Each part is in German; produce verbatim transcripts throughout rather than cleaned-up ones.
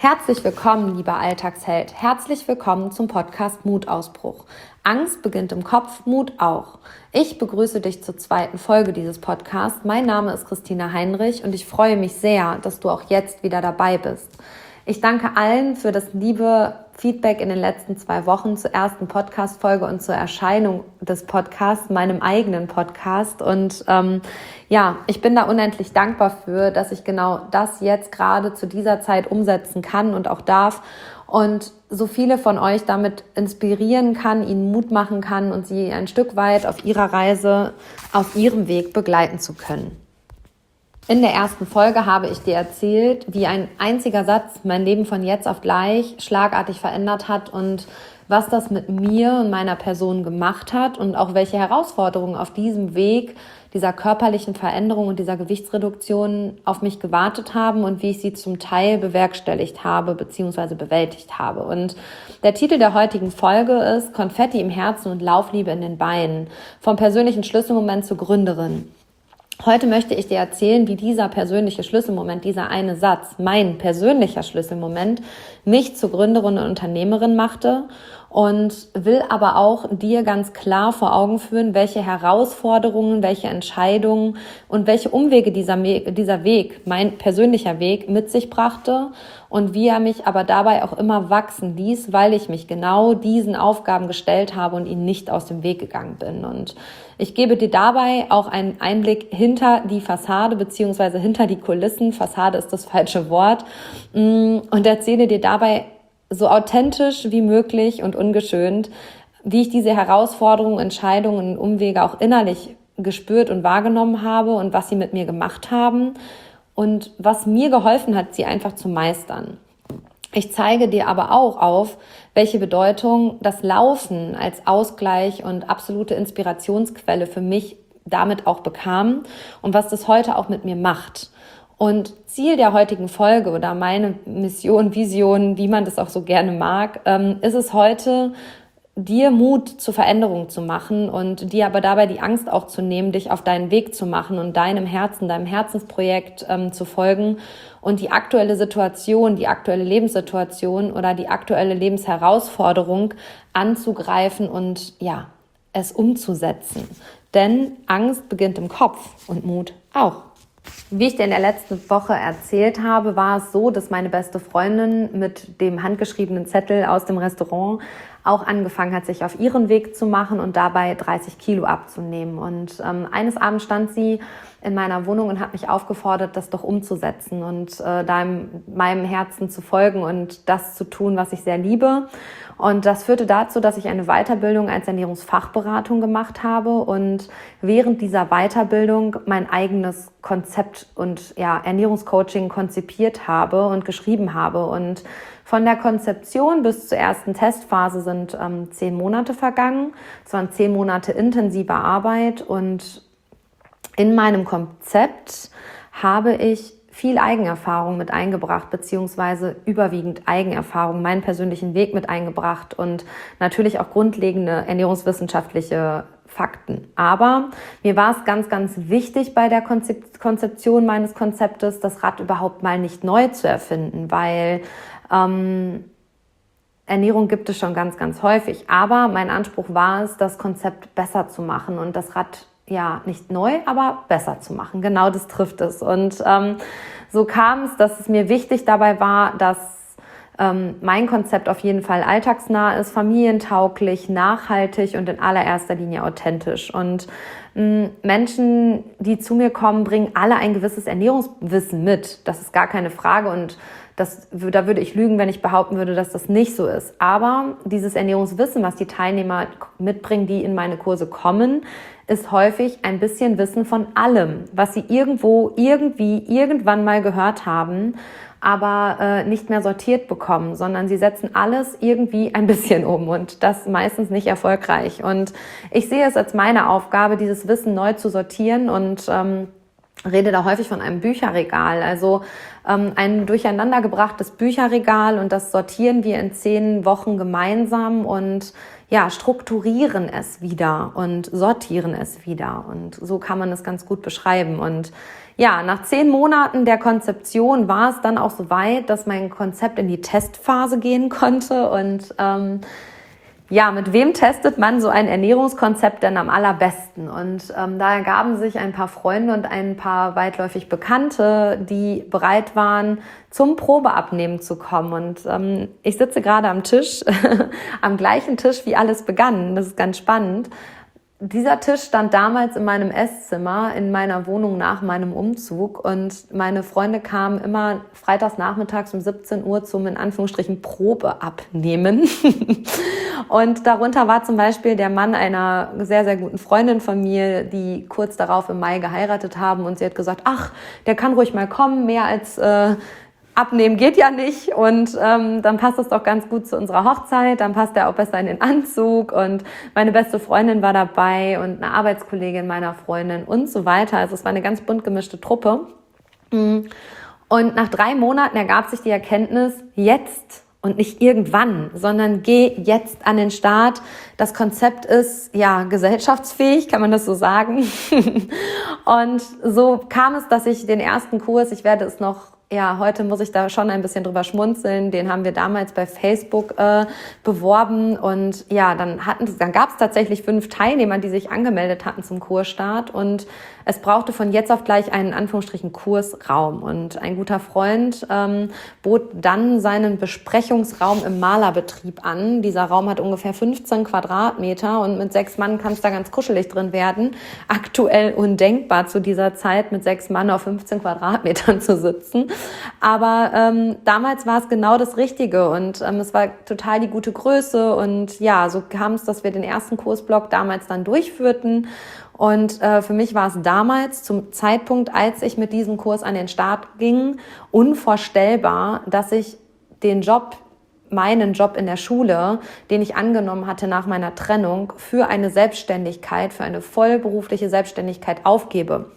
Herzlich willkommen, lieber Alltagsheld. Herzlich willkommen zum Podcast Mutausbruch. Angst beginnt im Kopf, Mut auch. Ich begrüße dich zur zweiten Folge dieses Podcasts. Mein Name ist Christina Heinrich und ich freue mich sehr, dass du auch jetzt wieder dabei bist. Ich danke allen für das liebe Feedback in den letzten zwei Wochen zur ersten Podcast-Folge und zur Erscheinung des Podcasts, meinem eigenen Podcast. Und ähm, ja, ich bin da unendlich dankbar für, dass ich genau das jetzt gerade zu dieser Zeit umsetzen kann und auch darf und so viele von euch damit inspirieren kann, ihnen Mut machen kann und sie ein Stück weit auf ihrer Reise, auf ihrem Weg begleiten zu können. In der ersten Folge habe ich dir erzählt, wie ein einziger Satz mein Leben von jetzt auf gleich schlagartig verändert hat und was das mit mir und meiner Person gemacht hat und auch welche Herausforderungen auf diesem Weg dieser körperlichen Veränderung und dieser Gewichtsreduktion auf mich gewartet haben und wie ich sie zum Teil bewerkstelligt habe bzw. bewältigt habe. Und der Titel der heutigen Folge ist Konfetti im Herzen und Laufliebe in den Beinen, vom persönlichen Schlüsselmoment zur Gründerin. Heute möchte ich dir erzählen, wie dieser persönliche Schlüsselmoment, dieser eine Satz, mein persönlicher Schlüsselmoment, mich zur Gründerin und Unternehmerin machte und will aber auch dir ganz klar vor Augen führen, welche Herausforderungen, welche Entscheidungen und welche Umwege dieser, dieser Weg, mein persönlicher Weg, mit sich brachte und wie er mich aber dabei auch immer wachsen ließ, weil ich mich genau diesen Aufgaben gestellt habe und ihnen nicht aus dem Weg gegangen bin. Und ich gebe dir dabei auch einen Einblick hinter die Fassade beziehungsweise hinter die Kulissen. Fassade ist das falsche Wort. Und erzähle dir dabei so authentisch wie möglich und ungeschönt, wie ich diese Herausforderungen, Entscheidungen und Umwege auch innerlich gespürt und wahrgenommen habe und was sie mit mir gemacht haben und was mir geholfen hat, sie einfach zu meistern. Ich zeige dir aber auch auf, welche Bedeutung das Laufen als Ausgleich und absolute Inspirationsquelle für mich damit auch bekam und was das heute auch mit mir macht. Und Ziel der heutigen Folge oder meine Mission, Vision, wie man das auch so gerne mag, ist es heute, dir Mut zur Veränderung zu machen und dir aber dabei die Angst auch zu nehmen, dich auf deinen Weg zu machen und deinem Herzen, deinem Herzensprojekt ähm, zu folgen und die aktuelle Situation, die aktuelle Lebenssituation oder die aktuelle Lebensherausforderung anzugreifen und ja, es umzusetzen. Denn Angst beginnt im Kopf und Mut auch. Wie ich dir in der letzten Woche erzählt habe, war es so, dass meine beste Freundin mit dem handgeschriebenen Zettel aus dem Restaurant auch angefangen hat, sich auf ihren Weg zu machen und dabei dreißig Kilo abzunehmen. Und ähm, eines Abends stand sie in meiner Wohnung und hat mich aufgefordert, das doch umzusetzen und äh, deinem, meinem Herzen zu folgen und das zu tun, was ich sehr liebe. Und das führte dazu, dass ich eine Weiterbildung als Ernährungsfachberatung gemacht habe und während dieser Weiterbildung mein eigenes Konzept und ja, Ernährungscoaching konzipiert habe und geschrieben habe. Und von der Konzeption bis zur ersten Testphase sind ähm, zehn Monate vergangen. Es waren zehn Monate intensiver Arbeit und in meinem Konzept habe ich viel Eigenerfahrung mit eingebracht, beziehungsweise überwiegend Eigenerfahrung, meinen persönlichen Weg mit eingebracht und natürlich auch grundlegende ernährungswissenschaftliche Fakten. Aber mir war es ganz, ganz wichtig bei der Konzeption meines Konzeptes, das Rad überhaupt mal nicht neu zu erfinden, weil ähm, Ernährung gibt es schon ganz, ganz häufig. Aber mein Anspruch war es, das Konzept besser zu machen und das Rad ja, nicht neu, aber besser zu machen. Genau das trifft es. Und ähm, so kam es, dass es mir wichtig dabei war, dass ähm, mein Konzept auf jeden Fall alltagsnah ist, familientauglich, nachhaltig und in allererster Linie authentisch. Und mh, Menschen, die zu mir kommen, bringen alle ein gewisses Ernährungswissen mit. Das ist gar keine Frage und das, da würde ich lügen, wenn ich behaupten würde, dass das nicht so ist. Aber dieses Ernährungswissen, was die Teilnehmer mitbringen, die in meine Kurse kommen, ist häufig ein bisschen Wissen von allem, was sie irgendwo, irgendwie, irgendwann mal gehört haben, aber äh, nicht mehr sortiert bekommen, sondern sie setzen alles irgendwie ein bisschen um und das meistens nicht erfolgreich. Und ich sehe es als meine Aufgabe, dieses Wissen neu zu sortieren und ähm, rede da häufig von einem Bücherregal, also ähm, ein durcheinandergebrachtes Bücherregal und das sortieren wir in zehn Wochen gemeinsam und ja, strukturieren es wieder und sortieren es wieder und so kann man es ganz gut beschreiben und ja, nach zehn Monaten der Konzeption war es dann auch so weit, dass mein Konzept in die Testphase gehen konnte. Und ähm, ja, mit wem testet man so ein Ernährungskonzept denn am allerbesten? Und ähm, da ergaben sich ein paar Freunde und ein paar weitläufig Bekannte, die bereit waren, zum Probeabnehmen zu kommen. Und ähm, ich sitze gerade am Tisch, am gleichen Tisch, wie alles begann. Das ist ganz spannend. Dieser Tisch stand damals in meinem Esszimmer, in meiner Wohnung nach meinem Umzug, und meine Freunde kamen immer freitags nachmittags um siebzehn Uhr zum, in Anführungsstrichen, Probeabnehmen. Und darunter war zum Beispiel der Mann einer sehr, sehr guten Freundin von mir, die kurz darauf im Mai geheiratet haben, und sie hat gesagt, ach, der kann ruhig mal kommen, mehr als äh, abnehmen geht ja nicht, und ähm, dann passt das doch ganz gut zu unserer Hochzeit, dann passt er auch besser in den Anzug, und meine beste Freundin war dabei und eine Arbeitskollegin meiner Freundin und so weiter. Also es war eine ganz bunt gemischte Truppe. Und nach drei Monaten ergab sich die Erkenntnis, jetzt und nicht irgendwann, sondern geh jetzt an den Start. Das Konzept ist ja gesellschaftsfähig, kann man das so sagen. Und so kam es, dass ich den ersten Kurs, ich werde es noch Ja, heute muss ich da schon ein bisschen drüber schmunzeln. Den haben wir damals bei Facebook äh, beworben, und ja, dann hatten, dann gab es tatsächlich fünf Teilnehmer, die sich angemeldet hatten zum Kursstart, und es brauchte von jetzt auf gleich einen Anführungsstrichen Kursraum, und ein guter Freund ähm, bot dann seinen Besprechungsraum im Malerbetrieb an. Dieser Raum hat ungefähr fünfzehn Quadratmeter, und mit sechs Mann kann es da ganz kuschelig drin werden. Aktuell undenkbar zu dieser Zeit, mit sechs Mann auf fünfzehn Quadratmetern zu sitzen. Aber ähm, damals war es genau das Richtige, und ähm, es war total die gute Größe, und ja, so kam es, dass wir den ersten Kursblock damals dann durchführten. Und äh, für mich war es damals, zum Zeitpunkt, als ich mit diesem Kurs an den Start ging, unvorstellbar, dass ich den Job, meinen Job in der Schule, den ich angenommen hatte nach meiner Trennung, für eine Selbstständigkeit, für eine vollberufliche Selbstständigkeit aufgebe.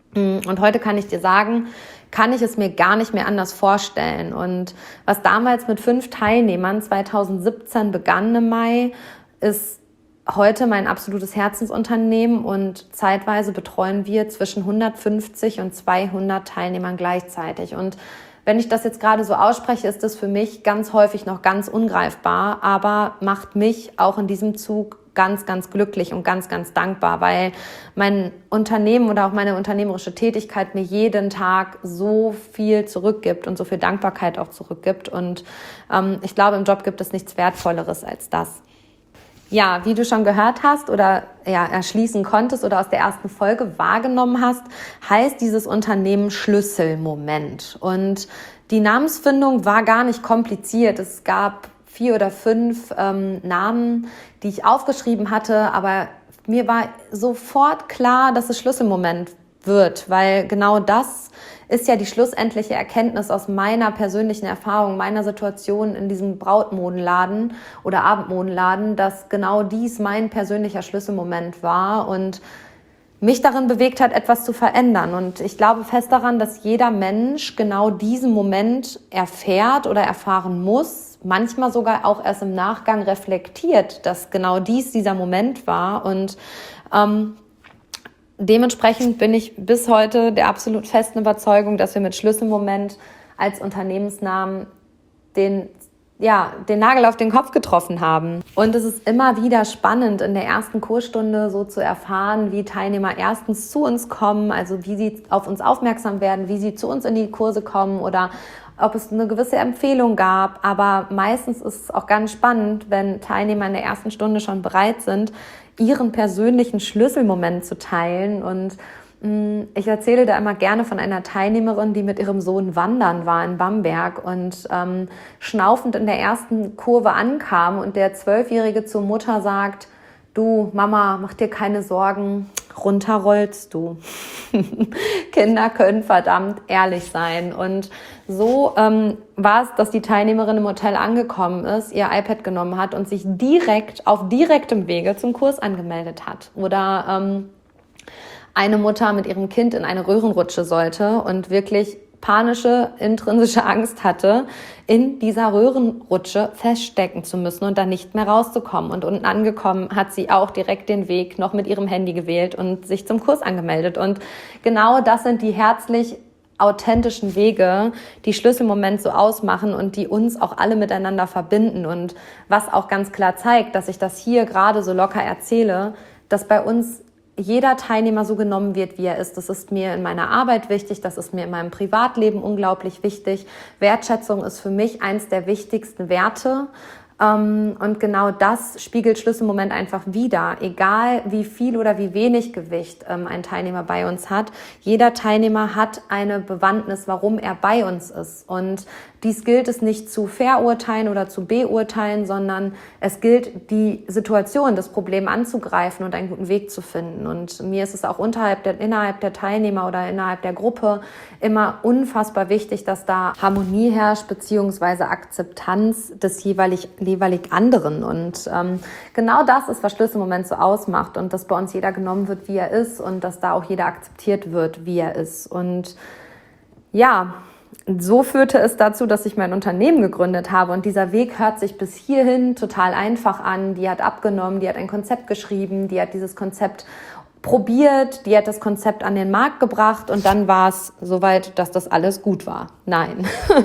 Und heute kann ich dir sagen, kann ich es mir gar nicht mehr anders vorstellen. Und was damals mit fünf Teilnehmern zweitausendsiebzehn begann im Mai, ist heute mein absolutes Herzensunternehmen, und zeitweise betreuen wir zwischen hundertfünfzig und zweihundert Teilnehmern gleichzeitig. Und wenn ich das jetzt gerade so ausspreche, ist das für mich ganz häufig noch ganz ungreifbar, aber macht mich auch in diesem Zug ganz, ganz glücklich und ganz, ganz dankbar, weil mein Unternehmen oder auch meine unternehmerische Tätigkeit mir jeden Tag so viel zurückgibt und so viel Dankbarkeit auch zurückgibt. Und ähm, ich glaube, im Job gibt es nichts Wertvolleres als das. Ja, wie du schon gehört hast oder ja erschließen konntest oder aus der ersten Folge wahrgenommen hast, heißt dieses Unternehmen Schlüsselmoment. Und die Namensfindung war gar nicht kompliziert. Es gab vier oder fünf ähm, Namen, die ich aufgeschrieben hatte, aber mir war sofort klar, dass es Schlüsselmoment wird, weil genau das ist ja die schlussendliche Erkenntnis aus meiner persönlichen Erfahrung, meiner Situation in diesem Brautmodenladen oder Abendmodenladen, dass genau dies mein persönlicher Schlüsselmoment war und mich darin bewegt hat, etwas zu verändern. Und ich glaube fest daran, dass jeder Mensch genau diesen Moment erfährt oder erfahren muss, manchmal sogar auch erst im Nachgang reflektiert, dass genau dies dieser Moment war. Und ähm, dementsprechend bin ich bis heute der absolut festen Überzeugung, dass wir mit Schlüsselmoment als Unternehmensnamen den ja, den Nagel auf den Kopf getroffen haben. Und es ist immer wieder spannend, in der ersten Kursstunde so zu erfahren, wie Teilnehmer erstens zu uns kommen, also wie sie auf uns aufmerksam werden, wie sie zu uns in die Kurse kommen oder ob es eine gewisse Empfehlung gab. Aber meistens ist es auch ganz spannend, wenn Teilnehmer in der ersten Stunde schon bereit sind, ihren persönlichen Schlüsselmoment zu teilen. Und ich erzähle da immer gerne von einer Teilnehmerin, die mit ihrem Sohn wandern war in Bamberg und ähm, schnaufend in der ersten Kurve ankam und der Zwölfjährige zur Mutter sagt: Du, Mama, mach dir keine Sorgen, runter rollst du. Kinder können verdammt ehrlich sein. Und so ähm, war es, dass die Teilnehmerin im Hotel angekommen ist, ihr iPad genommen hat und sich direkt auf direktem Wege zum Kurs angemeldet hat. Oder ähm, eine Mutter mit ihrem Kind in eine Röhrenrutsche sollte und wirklich panische, intrinsische Angst hatte, in dieser Röhrenrutsche feststecken zu müssen und dann nicht mehr rauszukommen. Und unten angekommen hat sie auch direkt den Weg noch mit ihrem Handy gewählt und sich zum Kurs angemeldet. Und genau das sind die herzlich authentischen Wege, die Schlüssel im Moment so ausmachen und die uns auch alle miteinander verbinden. Und was auch ganz klar zeigt, dass ich das hier gerade so locker erzähle, dass bei uns jeder Teilnehmer so genommen wird, wie er ist. Das ist mir in meiner Arbeit wichtig, das ist mir in meinem Privatleben unglaublich wichtig. Wertschätzung ist für mich eins der wichtigsten Werte. Und genau das spiegelt Schlüsselmoment einfach wider. Egal wie viel oder wie wenig Gewicht ein Teilnehmer bei uns hat, jeder Teilnehmer hat eine Bewandtnis, warum er bei uns ist. Und dies gilt es nicht zu verurteilen oder zu beurteilen, sondern es gilt, die Situation, das Problem anzugreifen und einen guten Weg zu finden. Und mir ist es auch unterhalb der, innerhalb der Teilnehmer oder innerhalb der Gruppe immer unfassbar wichtig, dass da Harmonie herrscht, beziehungsweise Akzeptanz des jeweilig, jeweilig anderen. Und ähm, genau das ist, was Schlüsselmoment so ausmacht. Und dass bei uns jeder genommen wird, wie er ist und dass da auch jeder akzeptiert wird, wie er ist. Und ja, so führte es dazu, dass ich mein Unternehmen gegründet habe und dieser Weg hört sich bis hierhin total einfach an. Die hat abgenommen, die hat ein Konzept geschrieben, die hat dieses Konzept probiert, die hat das Konzept an den Markt gebracht und dann war es soweit, dass das alles gut war. Nein,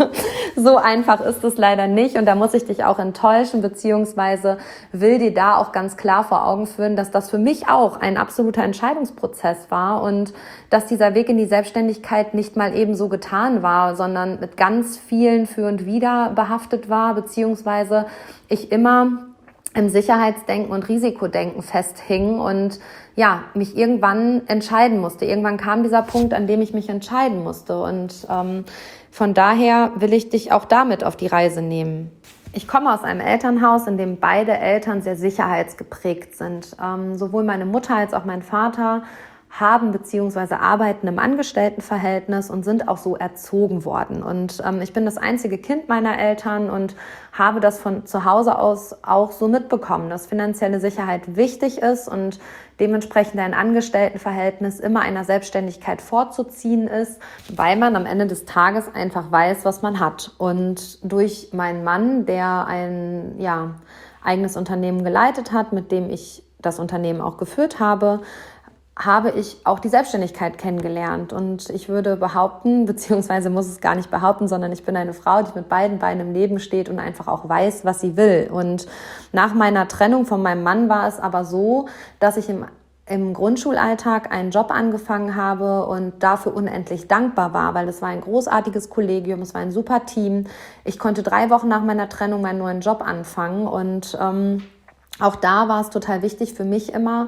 so einfach ist es leider nicht und da muss ich dich auch enttäuschen, beziehungsweise will dir da auch ganz klar vor Augen führen, dass das für mich auch ein absoluter Entscheidungsprozess war und dass dieser Weg in die Selbstständigkeit nicht mal eben so getan war, sondern mit ganz vielen Für und Wider behaftet war, beziehungsweise ich immer im Sicherheitsdenken und Risikodenken festhing und ja, mich irgendwann entscheiden musste. Irgendwann kam dieser Punkt, an dem ich mich entscheiden musste und ähm, von daher will ich dich auch damit auf die Reise nehmen. Ich komme aus einem Elternhaus, in dem beide Eltern sehr sicherheitsgeprägt sind. Ähm, sowohl meine Mutter als auch mein Vater haben bzw. arbeiten im Angestelltenverhältnis und sind auch so erzogen worden. Und ähm, ich bin das einzige Kind meiner Eltern und habe das von zu Hause aus auch so mitbekommen, dass finanzielle Sicherheit wichtig ist und dementsprechend ein Angestelltenverhältnis immer einer Selbstständigkeit vorzuziehen ist, weil man am Ende des Tages einfach weiß, was man hat. Und durch meinen Mann, der ein ja, eigenes Unternehmen geleitet hat, mit dem ich das Unternehmen auch geführt habe, habe ich auch die Selbstständigkeit kennengelernt und ich würde behaupten, beziehungsweise muss es gar nicht behaupten, sondern ich bin eine Frau, die mit beiden Beinen im Leben steht und einfach auch weiß, was sie will. Und nach meiner Trennung von meinem Mann war es aber so, dass ich im im Grundschulalltag einen Job angefangen habe und dafür unendlich dankbar war, weil es war ein großartiges Kollegium, es war ein super Team. Ich konnte drei Wochen nach meiner Trennung meinen neuen Job anfangen und ähm, auch da war es total wichtig für mich immer,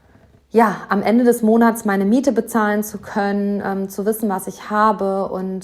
ja, am Ende des Monats meine Miete bezahlen zu können, ähm, zu wissen, was ich habe und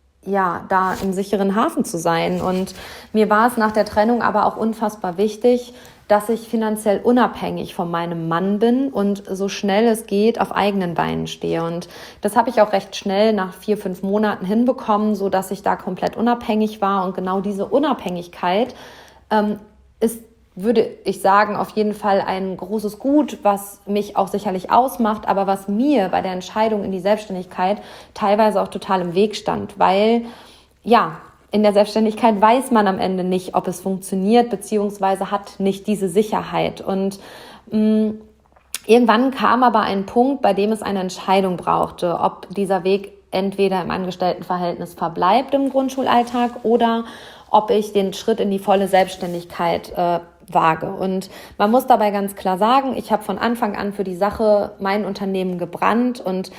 ja, da im sicheren Hafen zu sein. Und mir war es nach der Trennung aber auch unfassbar wichtig, dass ich finanziell unabhängig von meinem Mann bin und so schnell es geht auf eigenen Beinen stehe. Und das habe ich auch recht schnell nach vier, fünf Monaten hinbekommen, so dass ich da komplett unabhängig war. Und genau diese Unabhängigkeit ähm, ist, würde ich sagen, auf jeden Fall ein großes Gut, was mich auch sicherlich ausmacht, aber was mir bei der Entscheidung in die Selbstständigkeit teilweise auch total im Weg stand, weil, ja, in der Selbstständigkeit weiß man am Ende nicht, ob es funktioniert, beziehungsweise hat nicht diese Sicherheit. Und mh, irgendwann kam aber ein Punkt, bei dem es eine Entscheidung brauchte, ob dieser Weg entweder im Angestelltenverhältnis verbleibt im Grundschulalltag oder ob ich den Schritt in die volle Selbstständigkeit äh, wage. Und man muss dabei ganz klar sagen, ich habe von Anfang an für die Sache mein Unternehmen gebrannt und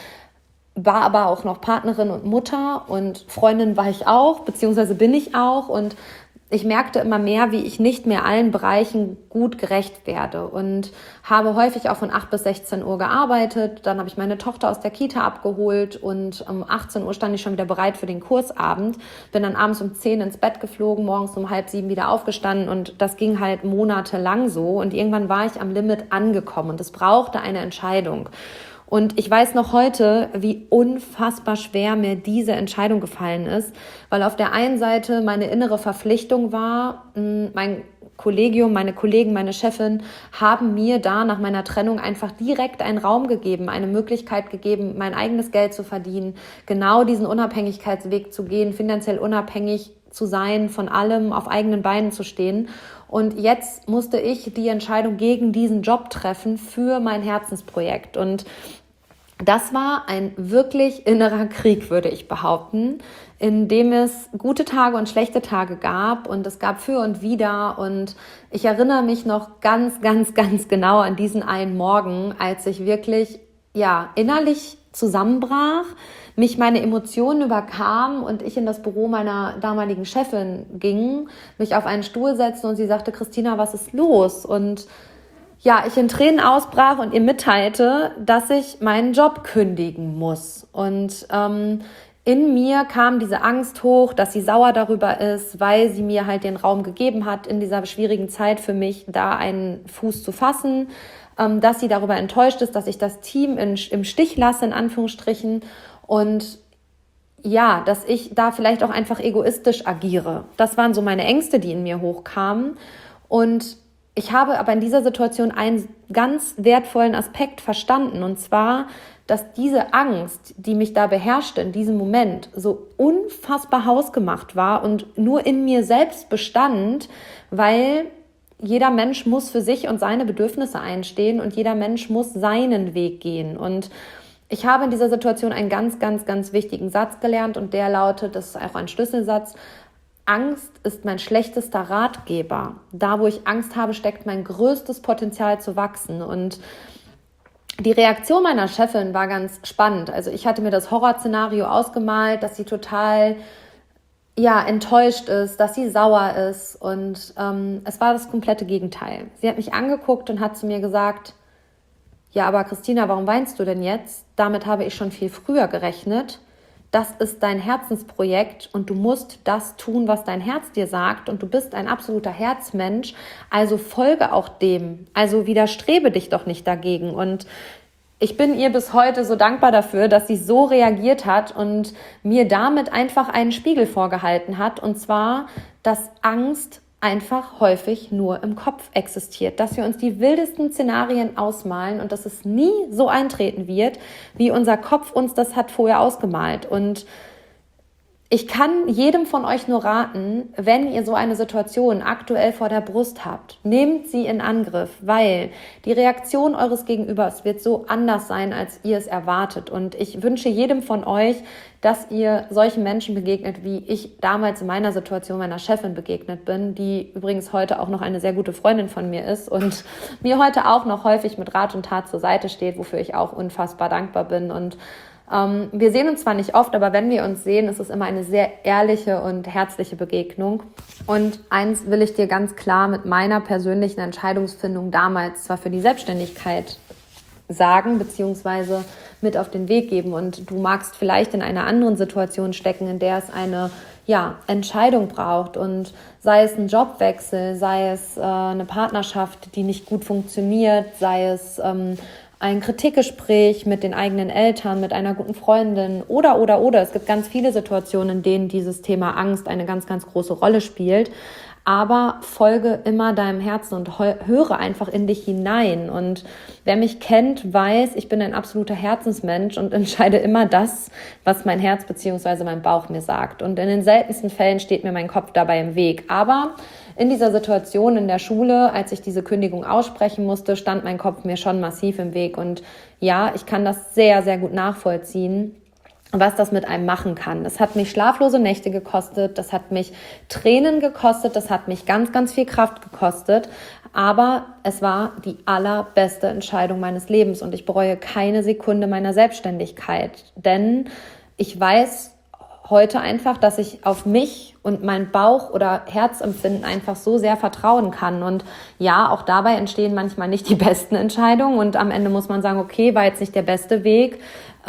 war aber auch noch Partnerin und Mutter und Freundin war ich auch, beziehungsweise bin ich auch und ich merkte immer mehr, wie ich nicht mehr allen Bereichen gut gerecht werde und habe häufig auch von acht bis sechzehn Uhr gearbeitet. Dann habe ich meine Tochter aus der Kita abgeholt und um achtzehn Uhr stand ich schon wieder bereit für den Kursabend. Bin dann abends um zehn ins Bett geflogen, morgens um halb sieben wieder aufgestanden und das ging halt monatelang so. Und irgendwann war ich am Limit angekommen und es brauchte eine Entscheidung. Und ich weiß noch heute, wie unfassbar schwer mir diese Entscheidung gefallen ist, weil auf der einen Seite meine innere Verpflichtung war, mein Kollegium, meine Kollegen, meine Chefin haben mir da nach meiner Trennung einfach direkt einen Raum gegeben, eine Möglichkeit gegeben, mein eigenes Geld zu verdienen, genau diesen Unabhängigkeitsweg zu gehen, finanziell unabhängig zu sein, von allem auf eigenen Beinen zu stehen. Und jetzt musste ich die Entscheidung gegen diesen Job treffen für mein Herzensprojekt. Und das war ein wirklich innerer Krieg, würde ich behaupten, in dem es gute Tage und schlechte Tage gab und es gab für und wider. Und ich erinnere mich noch ganz, ganz, ganz genau an diesen einen Morgen, als ich wirklich ja innerlich zusammenbrach, mich meine Emotionen überkam und ich in das Büro meiner damaligen Chefin ging, mich auf einen Stuhl setzte und sie sagte: Christina, was ist los? Und ja, ich in Tränen ausbrach und ihr mitteilte, dass ich meinen Job kündigen muss. Und ähm, in mir kam diese Angst hoch, dass sie sauer darüber ist, weil sie mir halt den Raum gegeben hat, in dieser schwierigen Zeit für mich da einen Fuß zu fassen, ähm, dass sie darüber enttäuscht ist, dass ich das Team in, im Stich lasse, in Anführungsstrichen, und ja, dass ich da vielleicht auch einfach egoistisch agiere. Das waren so meine Ängste, die in mir hochkamen. Und ich habe aber in dieser Situation einen ganz wertvollen Aspekt verstanden, und zwar, dass diese Angst, die mich da beherrschte in diesem Moment, so unfassbar hausgemacht war und nur in mir selbst bestand, weil jeder Mensch muss für sich und seine Bedürfnisse einstehen und jeder Mensch muss seinen Weg gehen. Und ich habe in dieser Situation einen ganz, ganz, ganz wichtigen Satz gelernt, und der lautet, das ist auch ein Schlüsselsatz: Angst ist mein schlechtester Ratgeber. Da, wo ich Angst habe, steckt mein größtes Potenzial zu wachsen. Und die Reaktion meiner Chefin war ganz spannend. Also ich hatte mir das Horrorszenario ausgemalt, dass sie total ja, enttäuscht ist, dass sie sauer ist. Und ähm, es war das komplette Gegenteil. Sie hat mich angeguckt und hat zu mir gesagt: Ja, aber Christina, warum weinst du denn jetzt? Damit habe ich schon viel früher gerechnet. Das ist dein Herzensprojekt und du musst das tun, was dein Herz dir sagt, und du bist ein absoluter Herzmensch, also folge auch dem, also widerstrebe dich doch nicht dagegen. Und ich bin ihr bis heute so dankbar dafür, dass sie so reagiert hat und mir damit einfach einen Spiegel vorgehalten hat, und zwar, dass Angst einfach häufig nur im Kopf existiert, dass wir uns die wildesten Szenarien ausmalen und dass es nie so eintreten wird, wie unser Kopf uns das hat vorher ausgemalt. Und ich kann jedem von euch nur raten, wenn ihr so eine Situation aktuell vor der Brust habt, nehmt sie in Angriff, weil die Reaktion eures Gegenübers wird so anders sein, als ihr es erwartet. Und ich wünsche jedem von euch, dass ihr solchen Menschen begegnet, wie ich damals in meiner Situation meiner Chefin begegnet bin, die übrigens heute auch noch eine sehr gute Freundin von mir ist und mir heute auch noch häufig mit Rat und Tat zur Seite steht, wofür ich auch unfassbar dankbar bin. Und ähm, wir sehen uns zwar nicht oft, aber wenn wir uns sehen, ist es immer eine sehr ehrliche und herzliche Begegnung. Und eins will ich dir ganz klar mit meiner persönlichen Entscheidungsfindung damals zwar für die Selbstständigkeit sagen, beziehungsweise mit auf den Weg geben. Und du magst vielleicht in einer anderen Situation stecken, in der es eine ja, Entscheidung braucht. Und sei es ein Jobwechsel, sei es äh, eine Partnerschaft, die nicht gut funktioniert, sei es ähm, ein Kritikgespräch mit den eigenen Eltern, mit einer guten Freundin oder, oder, oder. Es gibt ganz viele Situationen, in denen dieses Thema Angst eine ganz, ganz große Rolle spielt. Aber folge immer deinem Herzen und höre einfach in dich hinein. Und wer mich kennt, weiß, ich bin ein absoluter Herzensmensch und entscheide immer das, was mein Herz bzw. mein Bauch mir sagt. Und in den seltensten Fällen steht mir mein Kopf dabei im Weg. Aber in dieser Situation in der Schule, als ich diese Kündigung aussprechen musste, stand mein Kopf mir schon massiv im Weg. Und ja, ich kann das sehr, sehr gut nachvollziehen, was das mit einem machen kann. Das hat mich schlaflose Nächte gekostet, das hat mich Tränen gekostet, das hat mich ganz, ganz viel Kraft gekostet, aber es war die allerbeste Entscheidung meines Lebens und ich bereue keine Sekunde meiner Selbstständigkeit, denn ich weiß heute einfach, dass ich auf mich und mein Bauch- oder Herzempfinden einfach so sehr vertrauen kann. Und ja, auch dabei entstehen manchmal nicht die besten Entscheidungen und am Ende muss man sagen, okay, war jetzt nicht der beste Weg.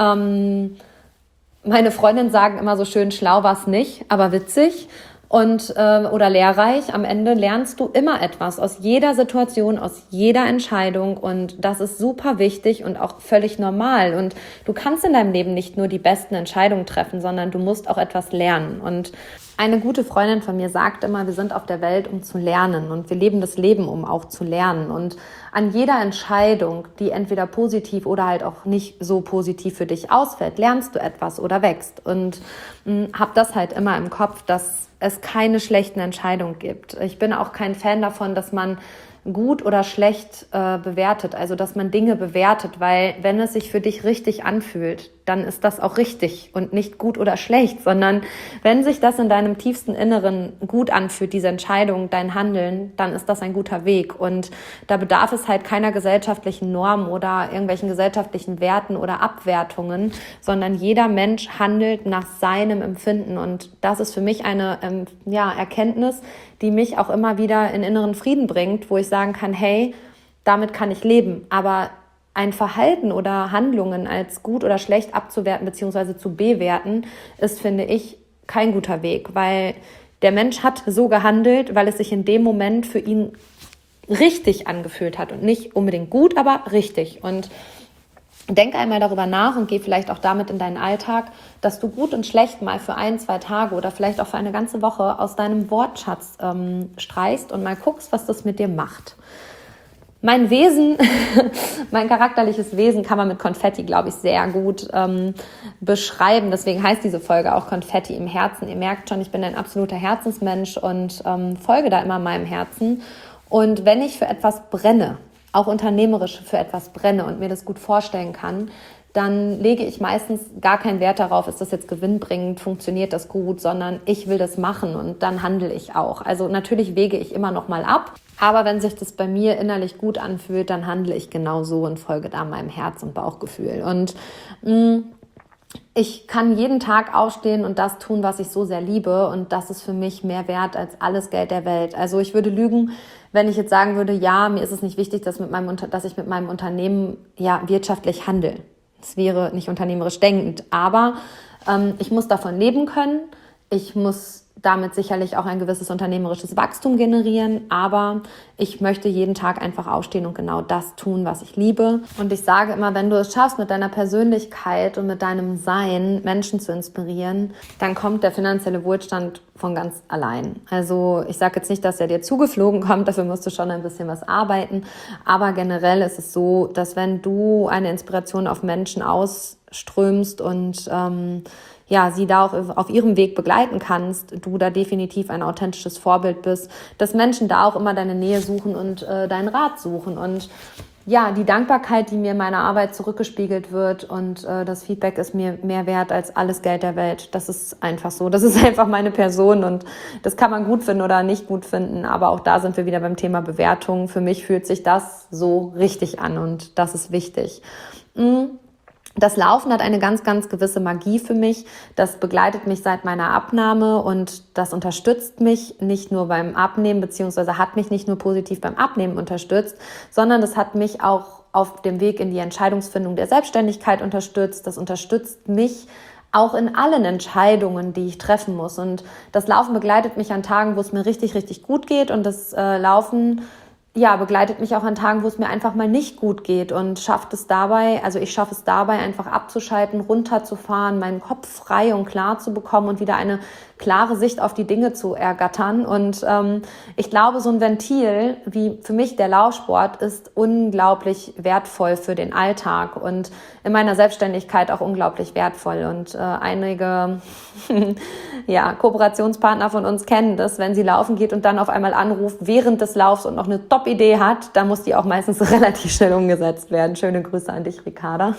Ähm, Meine Freundinnen sagen immer so schön, schlau war's nicht, aber witzig und äh, oder lehrreich. Am Ende lernst du immer etwas aus jeder Situation, aus jeder Entscheidung und das ist super wichtig und auch völlig normal. Und du kannst in deinem Leben nicht nur die besten Entscheidungen treffen, sondern du musst auch etwas lernen. Und Eine gute Freundin von mir sagt immer, wir sind auf der Welt, um zu lernen und wir leben das Leben, um auch zu lernen. Und an jeder Entscheidung, die entweder positiv oder halt auch nicht so positiv für dich ausfällt, lernst du etwas oder wächst. Und mh, hab das halt immer im Kopf, dass es keine schlechten Entscheidungen gibt. Ich bin auch kein Fan davon, dass man gut oder schlecht äh, bewertet, also dass man Dinge bewertet, weil wenn es sich für dich richtig anfühlt, dann ist das auch richtig und nicht gut oder schlecht, sondern wenn sich das in deinem tiefsten Inneren gut anfühlt, diese Entscheidung, dein Handeln, dann ist das ein guter Weg und da bedarf es halt keiner gesellschaftlichen Norm oder irgendwelchen gesellschaftlichen Werten oder Abwertungen, sondern jeder Mensch handelt nach seinem Empfinden und das ist für mich eine ähm, ja, Erkenntnis, die mich auch immer wieder in inneren Frieden bringt, wo ich sagen kann, hey, damit kann ich leben, aber ein Verhalten oder Handlungen als gut oder schlecht abzuwerten bzw. zu bewerten, ist, finde ich, kein guter Weg, weil der Mensch hat so gehandelt, weil es sich in dem Moment für ihn richtig angefühlt hat und nicht unbedingt gut, aber richtig. Und denk einmal darüber nach und geh vielleicht auch damit in deinen Alltag, dass du gut und schlecht mal für ein, zwei Tage oder vielleicht auch für eine ganze Woche aus deinem Wortschatz ähm, streichst und mal guckst, was das mit dir macht. Mein Wesen, mein charakterliches Wesen kann man mit Konfetti, glaube ich, sehr gut ähm, beschreiben. Deswegen heißt diese Folge auch Konfetti im Herzen. Ihr merkt schon, ich bin ein absoluter Herzensmensch und ähm, folge da immer meinem Herzen. Und wenn ich für etwas brenne, auch unternehmerisch für etwas brenne und mir das gut vorstellen kann, dann lege ich meistens gar keinen Wert darauf, ist das jetzt gewinnbringend, funktioniert das gut, sondern ich will das machen und dann handle ich auch. Also natürlich wege ich immer noch mal ab, aber wenn sich das bei mir innerlich gut anfühlt, dann handle ich genau so und folge da meinem Herz- und Bauchgefühl. Und mh, ich kann jeden Tag aufstehen und das tun, was ich so sehr liebe und das ist für mich mehr wert als alles Geld der Welt. Also ich würde lügen, wenn ich jetzt sagen würde, ja, mir ist es nicht wichtig, dass, mit meinem, dass ich mit meinem Unternehmen ja wirtschaftlich handle. Das wäre nicht unternehmerisch denkend, aber ähm, ich muss davon leben können. Ich muss damit sicherlich auch ein gewisses unternehmerisches Wachstum generieren, aber ich möchte jeden Tag einfach aufstehen und genau das tun, was ich liebe. Und ich sage immer, wenn du es schaffst, mit deiner Persönlichkeit und mit deinem Sein Menschen zu inspirieren, dann kommt der finanzielle Wohlstand von ganz allein. Also ich sage jetzt nicht, dass er dir zugeflogen kommt, dafür musst du schon ein bisschen was arbeiten, aber generell ist es so, dass wenn du eine Inspiration auf Menschen ausströmst und ähm, ja, sie da auch auf ihrem Weg begleiten kannst, du da definitiv ein authentisches Vorbild bist, dass Menschen da auch immer deine Nähe suchen und äh, deinen Rat suchen und ja, die Dankbarkeit, die mir in meiner Arbeit zurückgespiegelt wird und äh, das Feedback ist mir mehr wert als alles Geld der Welt. Das ist einfach so. Das ist einfach meine Person und das kann man gut finden oder nicht gut finden. Aber auch da sind wir wieder beim Thema Bewertung. Für mich fühlt sich das so richtig an und das ist wichtig. Mhm. Das Laufen hat eine ganz, ganz gewisse Magie für mich. Das begleitet mich seit meiner Abnahme und das unterstützt mich nicht nur beim Abnehmen, beziehungsweise hat mich nicht nur positiv beim Abnehmen unterstützt, sondern das hat mich auch auf dem Weg in die Entscheidungsfindung der Selbstständigkeit unterstützt. Das unterstützt mich auch in allen Entscheidungen, die ich treffen muss. Und das Laufen begleitet mich an Tagen, wo es mir richtig, richtig gut geht und das äh, Laufen ja, begleitet mich auch an Tagen, wo es mir einfach mal nicht gut geht und schafft es dabei, also ich schaffe es dabei, einfach abzuschalten, runterzufahren, meinen Kopf frei und klar zu bekommen und wieder eine klare Sicht auf die Dinge zu ergattern. Und ähm, ich glaube, so ein Ventil, wie für mich der Laufsport, ist unglaublich wertvoll für den Alltag und in meiner Selbstständigkeit auch unglaublich wertvoll. Und äh, einige ja, Kooperationspartner von uns kennen das, wenn sie laufen geht und dann auf einmal anruft während des Laufs und noch eine Top-Idee hat, dann muss die auch meistens relativ schnell umgesetzt werden. Schöne Grüße an dich, Ricarda.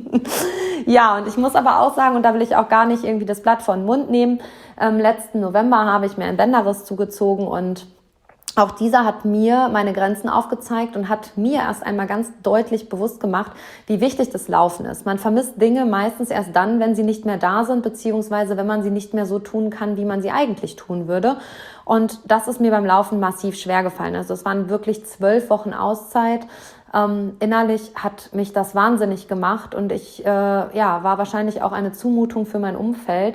Ja, und ich muss aber auch sagen, und da will ich auch gar nicht irgendwie das Blatt vor den Mund nehmen, ähm, letzten November habe ich mir einen Bänderriss zugezogen und auch dieser hat mir meine Grenzen aufgezeigt und hat mir erst einmal ganz deutlich bewusst gemacht, wie wichtig das Laufen ist. Man vermisst Dinge meistens erst dann, wenn sie nicht mehr da sind, beziehungsweise wenn man sie nicht mehr so tun kann, wie man sie eigentlich tun würde. Und das ist mir beim Laufen massiv schwer gefallen. Also es waren wirklich zwölf Wochen Auszeit. Ähm, innerlich hat mich das wahnsinnig gemacht und ich äh, ja, war wahrscheinlich auch eine Zumutung für mein Umfeld,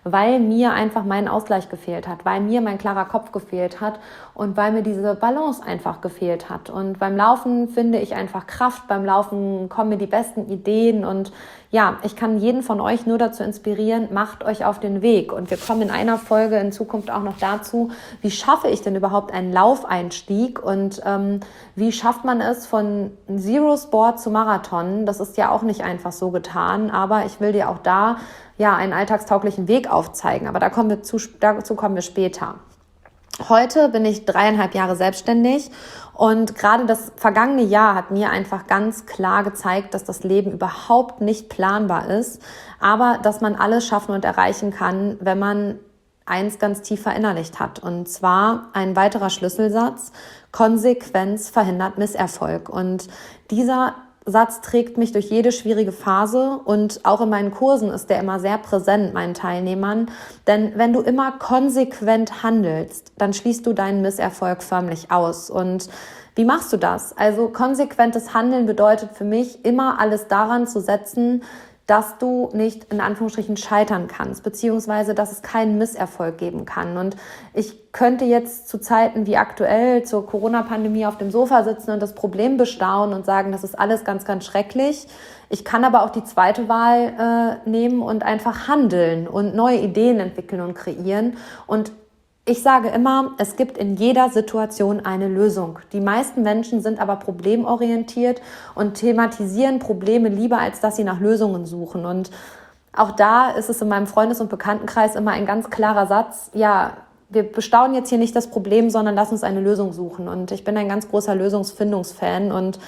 weil mir einfach mein Ausgleich gefehlt hat, weil mir mein klarer Kopf gefehlt hat und weil mir diese Balance einfach gefehlt hat. Und beim Laufen finde ich einfach Kraft, beim Laufen kommen mir die besten Ideen und ja, ich kann jeden von euch nur dazu inspirieren, macht euch auf den Weg. Und wir kommen in einer Folge in Zukunft auch noch dazu, wie schaffe ich denn überhaupt einen Laufeinstieg und ähm, wie schafft man es von Zero Sport zu Marathon? Das ist ja auch nicht einfach so getan, aber ich will dir auch da ja einen alltagstauglichen Weg aufzeigen. Aber da kommen wir zu, dazu kommen wir später. Heute bin ich dreieinhalb Jahre selbstständig und gerade das vergangene Jahr hat mir einfach ganz klar gezeigt, dass das Leben überhaupt nicht planbar ist, aber dass man alles schaffen und erreichen kann, wenn man eins ganz tief verinnerlicht hat. Und zwar ein weiterer Schlüsselsatz: Konsequenz verhindert Misserfolg. Und dieser Satz trägt mich durch jede schwierige Phase und auch in meinen Kursen ist der immer sehr präsent, meinen Teilnehmern. Denn wenn du immer konsequent handelst, dann schließt du deinen Misserfolg förmlich aus. Und wie machst du das? Also konsequentes Handeln bedeutet für mich, immer alles daran zu setzen, dass du nicht in Anführungsstrichen scheitern kannst, beziehungsweise dass es keinen Misserfolg geben kann. Und ich könnte jetzt zu Zeiten wie aktuell zur Corona-Pandemie auf dem Sofa sitzen und das Problem bestaunen und sagen, das ist alles ganz, ganz schrecklich. Ich kann aber auch die zweite Wahl äh, nehmen und einfach handeln und neue Ideen entwickeln und kreieren. Und ich sage immer, es gibt in jeder Situation eine Lösung. Die meisten Menschen sind aber problemorientiert und thematisieren Probleme lieber, als dass sie nach Lösungen suchen. Und auch da ist es in meinem Freundes- und Bekanntenkreis immer ein ganz klarer Satz: Ja, wir bestaunen jetzt hier nicht das Problem, sondern lass uns eine Lösung suchen. Und ich bin ein ganz großer Lösungsfindungsfan und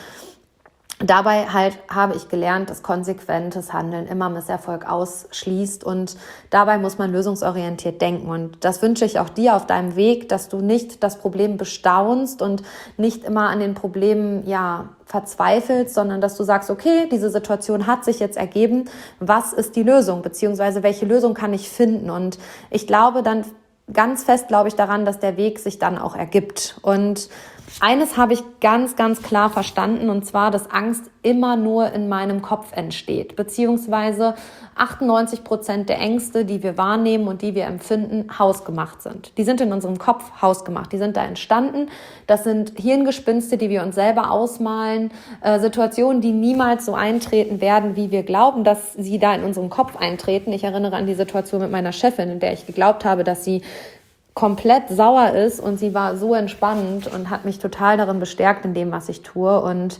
dabei halt habe ich gelernt, dass konsequentes Handeln immer Misserfolg ausschließt und dabei muss man lösungsorientiert denken. Und das wünsche ich auch dir auf deinem Weg, dass du nicht das Problem bestaunst und nicht immer an den Problemen ja verzweifelst, sondern dass du sagst, okay, diese Situation hat sich jetzt ergeben, was ist die Lösung, beziehungsweise welche Lösung kann ich finden? Und ich glaube dann ganz fest, glaube ich daran, dass der Weg sich dann auch ergibt. Und eines habe ich ganz, ganz klar verstanden, und zwar, dass Angst immer nur in meinem Kopf entsteht, beziehungsweise achtundneunzig Prozent der Ängste, die wir wahrnehmen und die wir empfinden, hausgemacht sind. Die sind in unserem Kopf hausgemacht, die sind da entstanden. Das sind Hirngespinste, die wir uns selber ausmalen, äh, Situationen, die niemals so eintreten werden, wie wir glauben, dass sie da in unserem Kopf eintreten. Ich erinnere an die Situation mit meiner Chefin, in der ich geglaubt habe, dass sie komplett sauer ist und sie war so entspannt und hat mich total darin bestärkt in dem, was ich tue. Und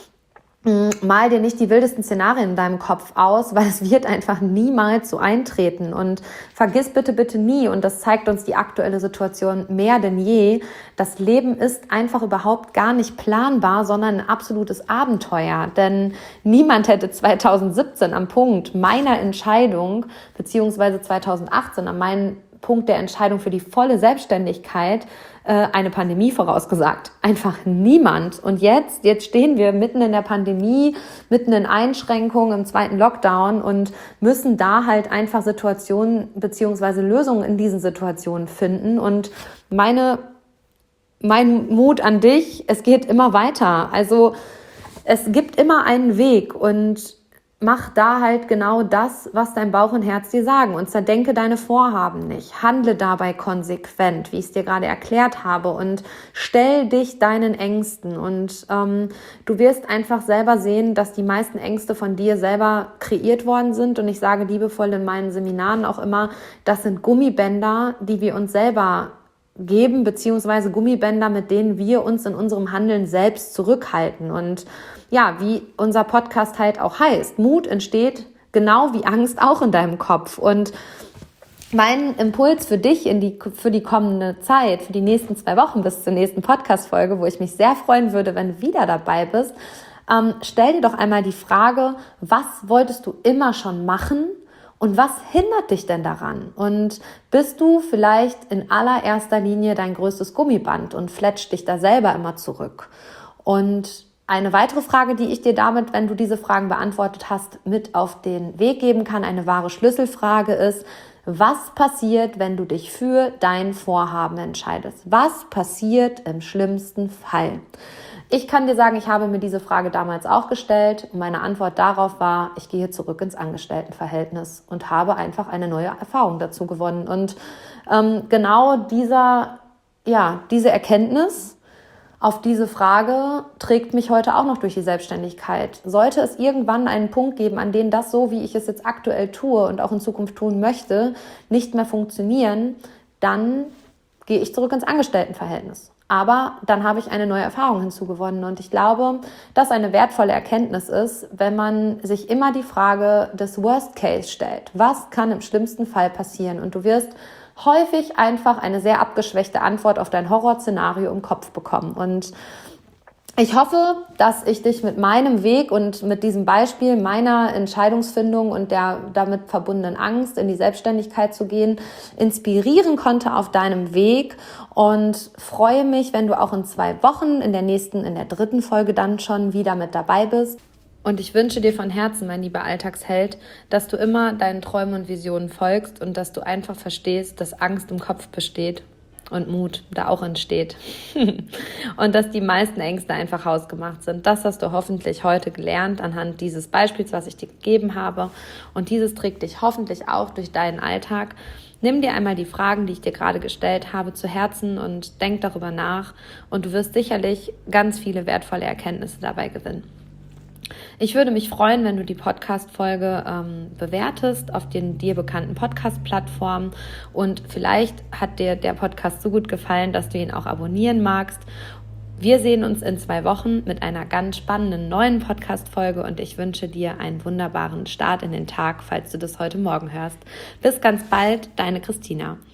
mh, mal dir nicht die wildesten Szenarien in deinem Kopf aus, weil es wird einfach niemals so eintreten. Und vergiss bitte, bitte nie, und das zeigt uns die aktuelle Situation mehr denn je, das Leben ist einfach überhaupt gar nicht planbar, sondern ein absolutes Abenteuer. Denn niemand hätte zweitausendsiebzehn am Punkt meiner Entscheidung, beziehungsweise zweitausendachtzehn an meinen Punkt der Entscheidung für die volle Selbstständigkeit äh, eine Pandemie vorausgesagt. Einfach niemand. Und jetzt, jetzt stehen wir mitten in der Pandemie, mitten in Einschränkungen, im zweiten Lockdown und müssen da halt einfach Situationen beziehungsweise Lösungen in diesen Situationen finden. Und meine, mein Mut an dich, es geht immer weiter. Also es gibt immer einen Weg und mach da halt genau das, was dein Bauch und Herz dir sagen, und zerdenke deine Vorhaben nicht. Handle dabei konsequent, wie ich es dir gerade erklärt habe, und stell dich deinen Ängsten. Und ähm, du wirst einfach selber sehen, dass die meisten Ängste von dir selber kreiert worden sind. Und ich sage liebevoll in meinen Seminaren auch immer, das sind Gummibänder, die wir uns selber geben, beziehungsweise Gummibänder, mit denen wir uns in unserem Handeln selbst zurückhalten. Und ja, wie unser Podcast halt auch heißt, Mut entsteht genau wie Angst auch in deinem Kopf. Und mein Impuls für dich in die, für die kommende Zeit, für die nächsten zwei Wochen bis zur nächsten Podcast-Folge, wo ich mich sehr freuen würde, wenn du wieder dabei bist, ähm, stell dir doch einmal die Frage, was wolltest du immer schon machen? Und was hindert dich denn daran? Und bist du vielleicht in allererster Linie dein größtes Gummiband und fletscht dich da selber immer zurück? Und eine weitere Frage, die ich dir damit, wenn du diese Fragen beantwortet hast, mit auf den Weg geben kann, eine wahre Schlüsselfrage ist: Was passiert, wenn du dich für dein Vorhaben entscheidest? Was passiert im schlimmsten Fall? Ich kann dir sagen, ich habe mir diese Frage damals auch gestellt und meine Antwort darauf war, ich gehe zurück ins Angestelltenverhältnis und habe einfach eine neue Erfahrung dazu gewonnen. Und ähm, genau dieser, ja, diese Erkenntnis auf diese Frage trägt mich heute auch noch durch die Selbstständigkeit. Sollte es irgendwann einen Punkt geben, an dem das so, wie ich es jetzt aktuell tue und auch in Zukunft tun möchte, nicht mehr funktionieren, dann gehe ich zurück ins Angestelltenverhältnis. Aber dann habe ich eine neue Erfahrung hinzugewonnen und ich glaube, dass eine wertvolle Erkenntnis ist, wenn man sich immer die Frage des Worst Case stellt. Was kann im schlimmsten Fall passieren? Und du wirst häufig einfach eine sehr abgeschwächte Antwort auf dein Horrorszenario im Kopf bekommen. Und ich hoffe, dass ich dich mit meinem Weg und mit diesem Beispiel meiner Entscheidungsfindung und der damit verbundenen Angst, in die Selbstständigkeit zu gehen, inspirieren konnte auf deinem Weg und freue mich, wenn du auch in zwei Wochen, in der nächsten, in der dritten Folge dann schon wieder mit dabei bist. Und ich wünsche dir von Herzen, mein lieber Alltagsheld, dass du immer deinen Träumen und Visionen folgst und dass du einfach verstehst, dass Angst im Kopf besteht und Mut da auch entsteht. Und dass die meisten Ängste einfach hausgemacht sind. Das hast du hoffentlich heute gelernt anhand dieses Beispiels, was ich dir gegeben habe. Und dieses trägt dich hoffentlich auch durch deinen Alltag. Nimm dir einmal die Fragen, die ich dir gerade gestellt habe, zu Herzen und denk darüber nach. Und du wirst sicherlich ganz viele wertvolle Erkenntnisse dabei gewinnen. Ich würde mich freuen, wenn du die Podcast-Folge ähm, bewertest auf den dir bekannten Podcast-Plattformen und vielleicht hat dir der Podcast so gut gefallen, dass du ihn auch abonnieren magst. Wir sehen uns in zwei Wochen mit einer ganz spannenden neuen Podcast-Folge und ich wünsche dir einen wunderbaren Start in den Tag, falls du das heute Morgen hörst. Bis ganz bald, deine Christina.